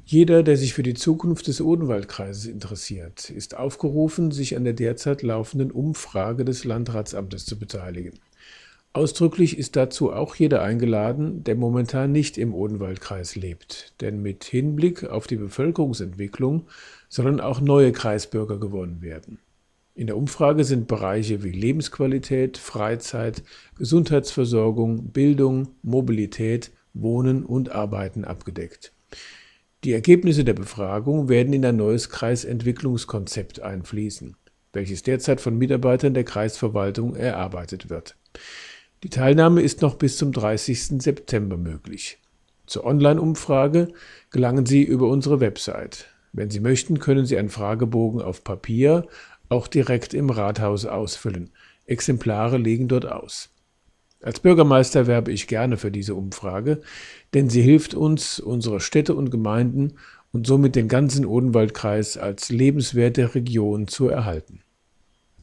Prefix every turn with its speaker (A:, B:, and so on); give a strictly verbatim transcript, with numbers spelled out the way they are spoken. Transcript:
A: Jeder, der sich für die Zukunft des Odenwaldkreises interessiert, ist aufgerufen, sich an der derzeit laufenden Umfrage des Landratsamtes zu beteiligen. Ausdrücklich ist dazu auch jeder eingeladen, der momentan nicht im Odenwaldkreis lebt, denn mit Hinblick auf die Bevölkerungsentwicklung sollen auch neue Kreisbürger gewonnen werden. In der Umfrage sind Bereiche wie Lebensqualität, Freizeit, Gesundheitsversorgung, Bildung, Mobilität, Wohnen und Arbeiten abgedeckt. Die Ergebnisse der Befragung werden in ein neues Kreisentwicklungskonzept einfließen, welches derzeit von Mitarbeitern der Kreisverwaltung erarbeitet wird. Die Teilnahme ist noch bis zum dreißigsten September möglich. Zur Online-Umfrage gelangen Sie über unsere Website. Wenn Sie möchten, können Sie einen Fragebogen auf Papier auch direkt im Rathaus ausfüllen. Exemplare liegen dort aus. Als Bürgermeister werbe ich gerne für diese Umfrage, denn sie hilft uns, unsere Städte und Gemeinden und somit den ganzen Odenwaldkreis als lebenswerte Region zu erhalten.